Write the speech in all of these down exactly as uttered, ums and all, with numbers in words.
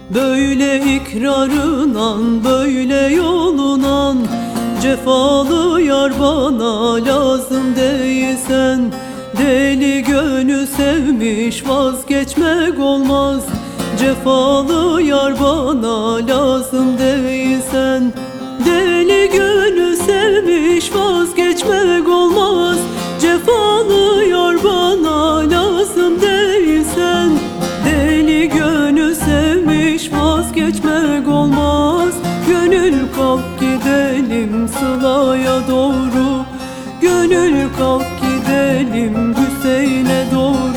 Böyle ikrarınan, böyle yolunan, cefalı yar bana lazım değilsen. Deli gönül sevmiş, vazgeçmek olmaz. Cefalı yar bana lazım değilsen. Deli gönül sevmiş, vazgeçmek olmaz. Cefalı yar bana lazım değilsen. Deli gönül sevmiş, vazgeçmek olmaz. Gönül kalk gidelim Sıla'ya doğru. Gönül kalk gidelim Hüseyin'e doğru.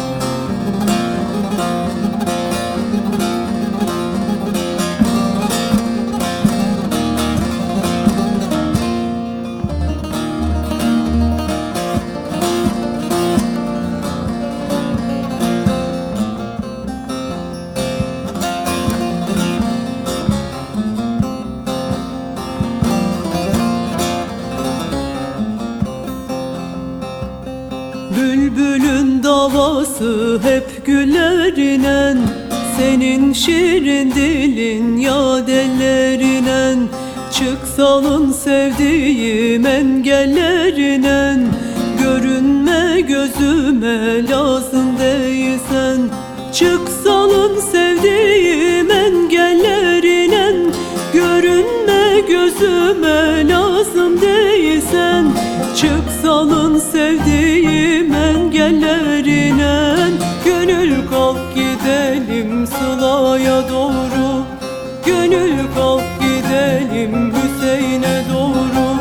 Bülbülün davası hep güllerinen, senin şirin dilin yad ellerinen. Çık salın sevdiğim engellerinen, görünme gözüme lazım değilsen. Çık salın sevdiğim engellerinen, görünme gözüme lazım değilsen. Çık salın sevdiğim engellerinen, gönül kalk gidelim Sıla'ya doğru. Gönül kalk gidelim Hüseyin'e doğru.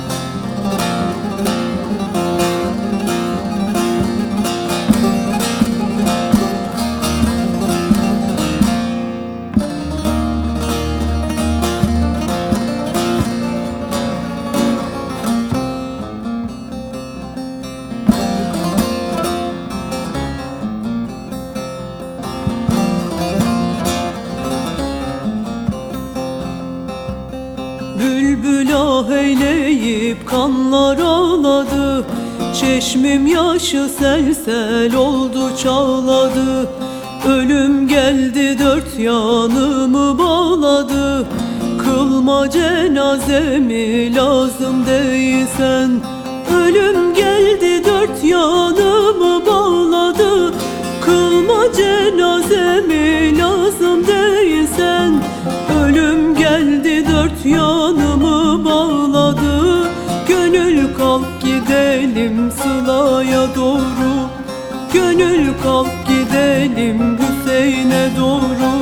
Bülbül ah eyleyip kanlar ağladı. Çeşmim yaşı sel sel oldu çağladı. Ölüm geldi dört yanımı bağladı. Kılma cenazemi lazım değilsen. Ölüm geldi dört yanımı bağladı. Kılma cenazemi lazım değilsen. Ölüm geldi dört yanımı bağladı. Gönül kalk gidelim Sıla'ya doğru. Gönül kalk gidelim Hüseyin'e doğru.